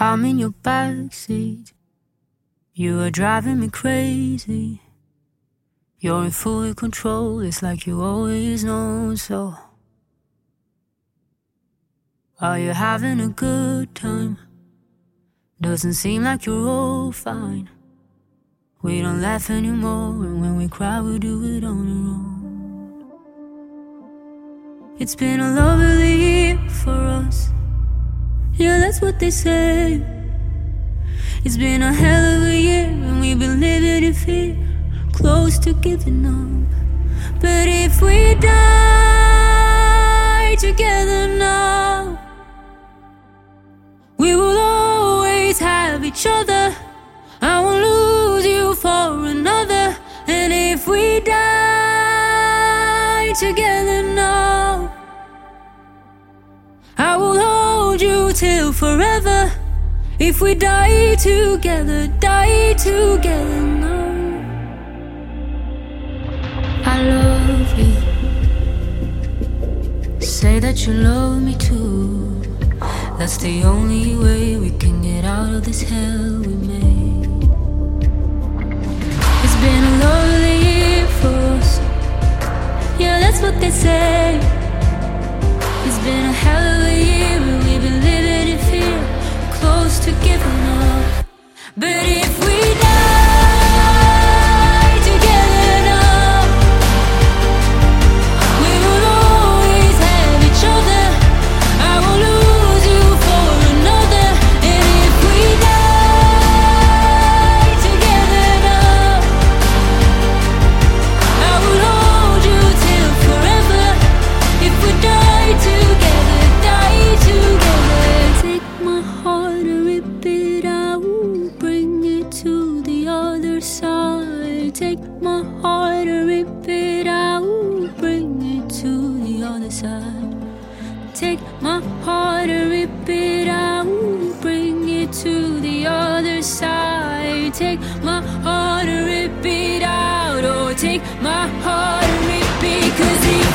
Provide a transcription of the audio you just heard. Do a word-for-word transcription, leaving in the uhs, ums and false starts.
I'm in your backseat. You are driving me crazy. You're in full control, it's like you always know so. Are you having a good time? Doesn't seem like you're all fine. We don't laugh anymore, and when we cry we do it on our own. It's been a lovely year for us. Yeah, that's what they say. It's been a hell of a year, and we've been living in fear, close to giving up. But if we die together now, we will always have each other. I won't lose you for another. And if we die together now, I will hold you till forever. If we die together, die together now. I love you. Say that you love me too. That's the only way we can get out of this hell we made. It's been a lovely year for us. Yeah, that's what they say. It's been a hell of a year, and we've been living in fear, close to giving up. But if we die together now, we will always have each other. I will lose you for another. And if we die together now, I will hold you till forever. If we die together, die together. Take my heart and rip it out, bring it to the other side. Take my heart and rip it out, bring it to the other side. Take my heart and rip it out, bring it to the other side. Take my heart and rip it out, oh, take my heart and rip it, 'cause if